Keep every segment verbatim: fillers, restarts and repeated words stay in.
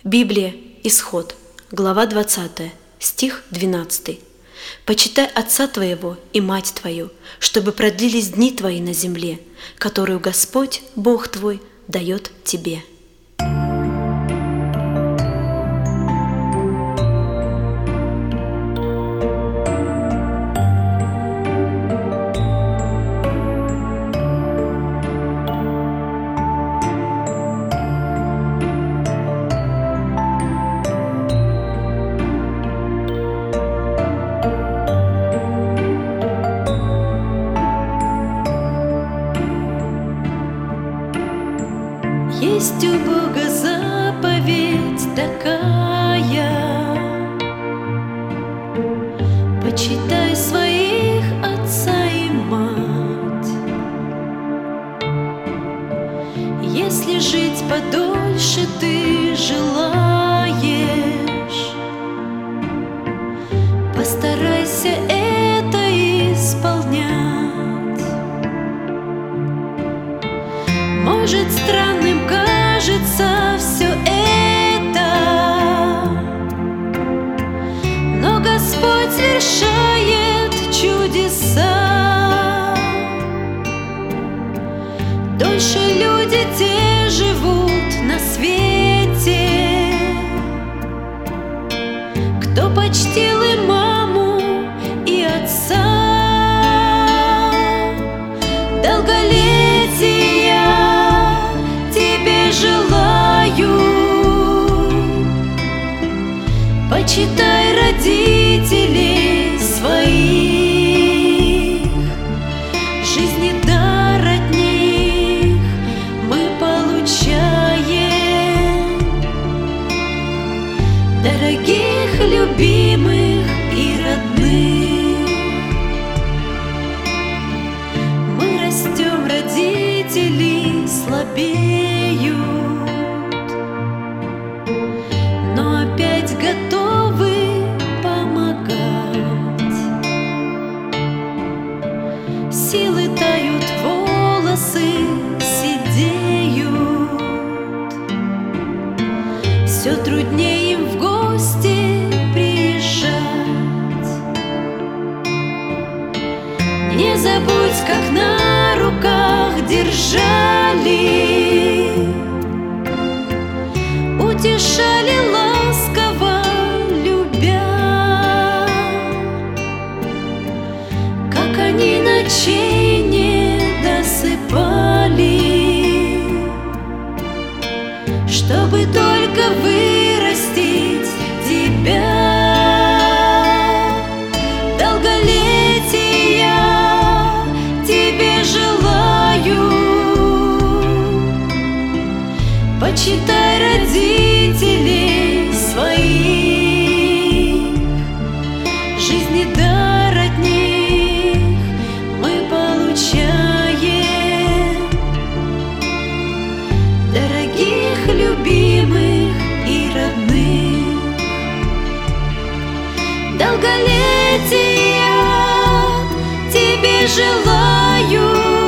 Библия, Исход, глава двадцатая, стих двенадцатый. «Почитай отца твоего и мать твою, чтобы продлились дни твои на земле, которую Господь, Бог твой, дает тебе». Есть у Бога заповедь такая: почитай своих отца и мать. Если жить подольше ты желаешь, постарайся это исполнять. Может, странным кажется все это, но Господь совершает чудеса. Дольше люди те живут на свете, кто почтил и маму, и отца. Долголетия желаю, почитай родителей своих. Жизни дар от них мы получаем, дорогих, любимых и родных. Мы растем, родители слабеют, готовы помогать. Силы тают, волосы седеют, все труднее им в гости приезжать. Не забудь, как на руках держали, утешали ласково, они ночей не досыпали, чтобы только вырастить тебя. Долголетия тебе желаю, почитай родителей своих. Жизни дар от них дорогих, любимых и родных. Долголетия тебе желаю,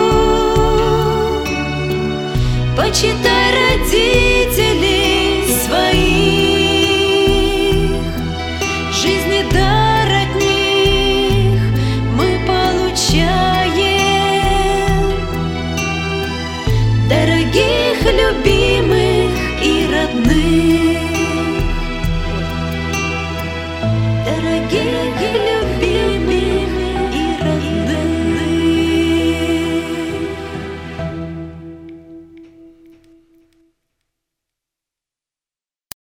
почитай родителей своих. Жизни дар от них мы получаем, дорогих, любимых и родных. Дорогих,